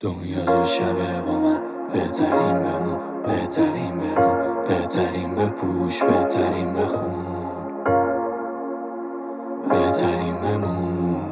دنیا دو شبه با من، بهترین بمون، بهترین برو، بهترین بپوش، بهترین بخون، بهترین بمون.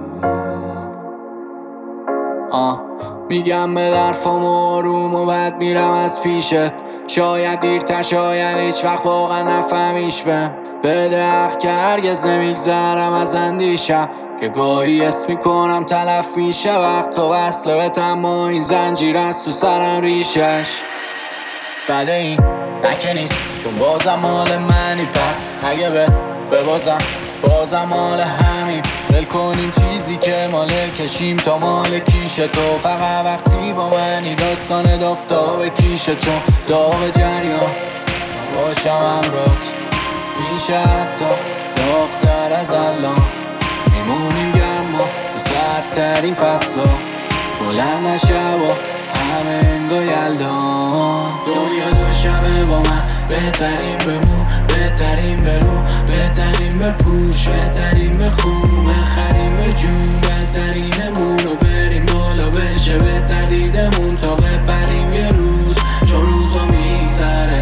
میگم به درفام آروم و بعد میرم از پیشت. شاید دیرتر، شاید هیچ وقت واقعا نفهمیش بده حق که هرگز نمیگذرم از اندیشم که گاهی اسم میکنم تلف میشه وقت و وصله بتم. اما این زنجیر از تو سرم ریشش بده این نکه نیست، چون بازم مال منی. پس اگه بازم مال همین. ول کنیم چیزی که مال کشیم تا مال کیش تو. فقط وقتی با منی داستان دافتاب کیشه، چون داغ جریان باشم همراهت میشه حتی داغ‌تر از الان. میمونیم گرما تو سردترین فصلا، بلند نشب و همه انگاه یلدان. دنیا دو شبه با من، بهترین بمون، بهترین برو، بهترین بپوش، بهترین بخون، بخریم به جون، بهترینمون رو بریم بالا بشه بهتر دیدمون تا بپریم یه روز. چون روزا میگذره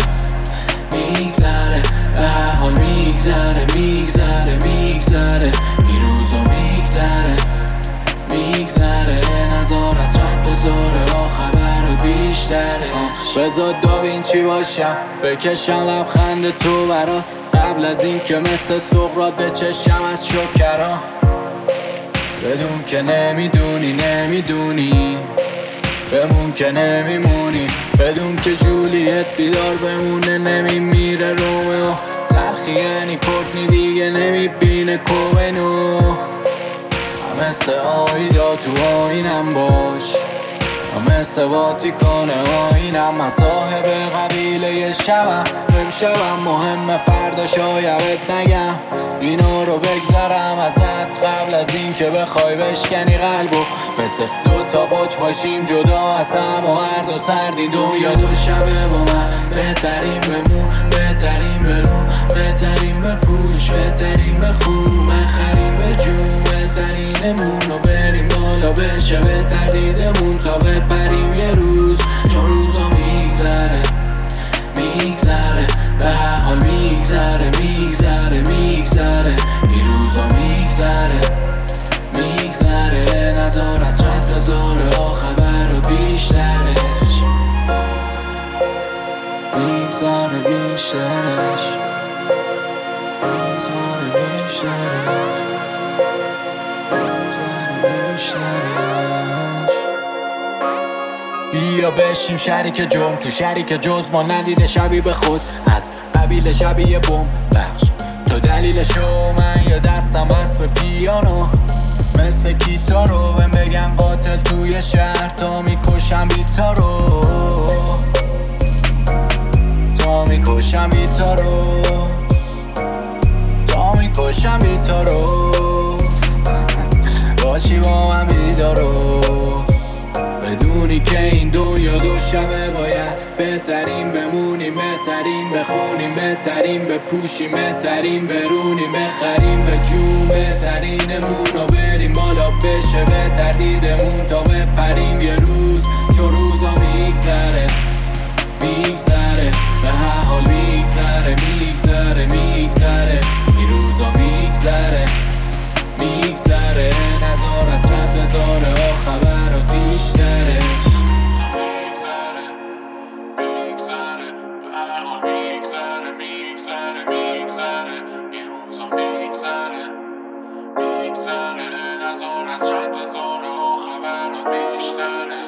به هر حال میگذره این روزا میگذره نظار از رد بذاره خبر رو بیشتره. بذار داوینچی باشم بکشم لبخند تو برات، قبل از این که مثل سقراط بچشم از شکرا. بدون که نمیدونی بمون که نمیمونی، بدون که جولیت بیدار بمونه نمیمیره رومئو. تلخی یعنی کورتنی دیگه نمیبینه کوینو. مثل آیدا تو آینم باش، مثل واتیکان آینم. من صاحب قبیله شبم، امشبم مهمه فردا شاید بهت نگم. اینا رو بگذرم ازت قبل از این که بخوای بشکنی قلبو. مثل دوتا قطب باشیم جدا از هم و هر دو سردی. دنیا دو شبه با من، بهترین بمون، بهترین برو، بهترین بپوش، بهترین بخون، بخریم به جون، بهترینمون رو بریم بالا بشه بهتر دیدمون تا بپریم یه روز. چون روزا میگذره به هر حال میگذره این روزا میگذره نظار از رد بذاره خبر رو بیشترش بیشترش. بیا بشیم شریک جرم تو شریک جز ما ندیده شبیه به خود از قبیل شبیه بوم بخش. تو دلیلشو من یا دستم بس به پیانو مثل گیتارو بهم بگم باطل توی شهر تا میکشم بیتارو باشی با من بیدارو. بدونی که این دنیا دو شبه باید بهترین بمونیم، بهترین بخونیم، بهترین بپوشیم، بهترین برونیم، بخریم به جون، بهترینمون رو بریم بالا بشه بهتر دیدمون تا بپریم یه روز. چون روزا میگذره به هر حال میگذره این روزا میگذره نظار از رد بذاره خبر رو بیشترش به هر حال میگذره این روزا میگذره نظار از رد بذاره خبر رو بیشترش.